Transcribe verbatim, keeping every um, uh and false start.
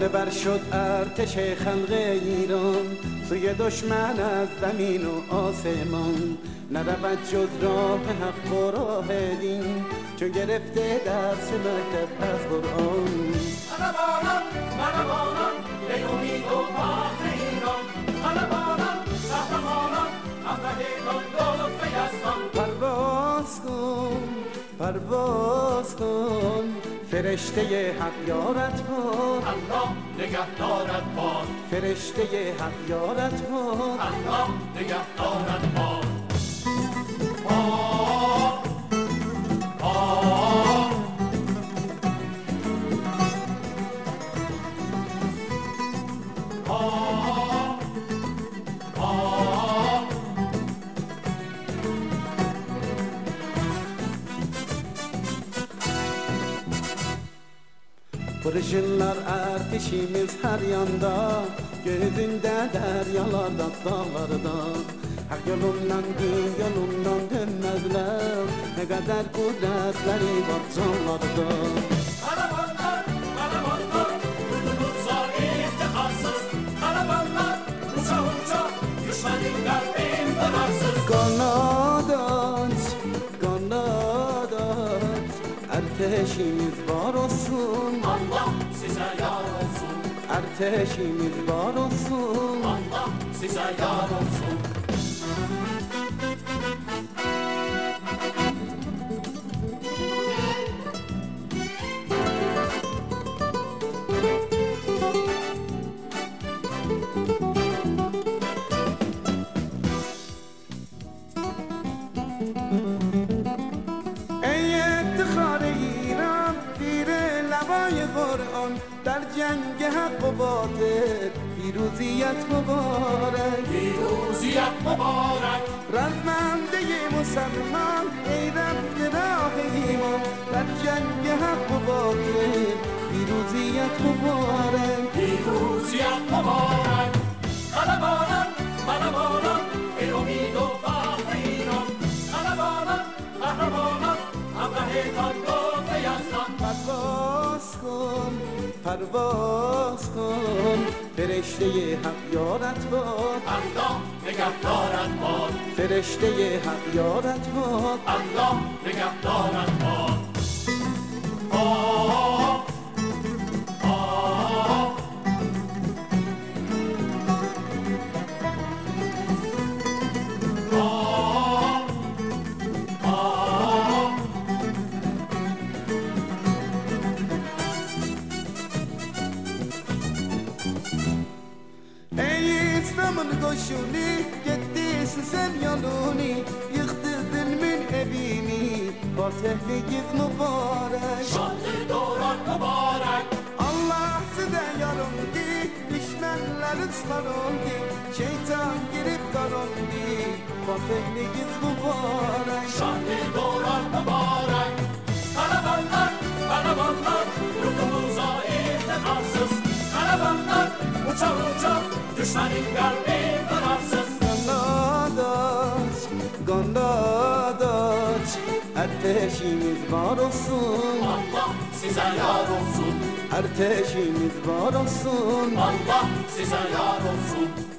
خانه بر شد ارتش خلق ایران، سوی دشمن از زمین و آسمان. نرود جز راه حق و راه دین، چون گرفته درس مکتب از قرآن. خلبانان خلبانان ای امید و فخر ایران، خلبانان قهرمانان همراهان لطف یزدان. پرواز کن پرواز کن فرشته حق یارت باد، الله نگهدارت باد. فرشته حق یارت باد، الله نگهدارت باد. Pırjınlar ertişimiz her yanda, gözünde deryalarda, dağlarda. Hak yolundan din yolundan dönmezler, ne kadar kudretleri var canlarda. Karavanlar, karavanlar, yurdumuzda iftiharsız. Karavanlar, uça uça, düşmenin kalbin durarsız. Kanat aç, kanat aç, erteşimiz var olsun. Allah size yar olsun. Erteşimiz var olsun. Allah size yar olsun. ای افتخار ایران، زیر لوای قرآن، در جنگ حق و باطل پیروزیت مبارک. پیروزیت مبارک. رزمنده مسلمان ای رفت راه ایمان، در جنگ حق و باطل پیروزیت مبارک. پیروزیت مبارک. خلبانان خلبانان ای امید و فخر ایران، خلبانان قهرمانان همراهتان لطف یزدان. پرواز کن پرواز کن فرشته حق یارت باد، الله نگهدارت باد. فرشته حق یارت باد، الله نگهدارت باد. آه آه آه آه ey İslam'ın koşunu gitti sen yolunu, yıktı zulmün evini, fatihliğiniz mübarek. şanlı doğran mübarek. Allah size yarımdı, düşmanların sarıldı, şeytan girip darıldı, fatihliğiniz mübarek. Şanlı doğran mübarek. Karavanlar, karavanlar, yurdumuza iftiharsız. Karavanlar, uça uça, düşmenin kalbi durarsız. Kanat aç, kanat aç, erteşimiz var olsun. Allah size yar olsun. Erteşimiz var olsun. Allah size yar olsun.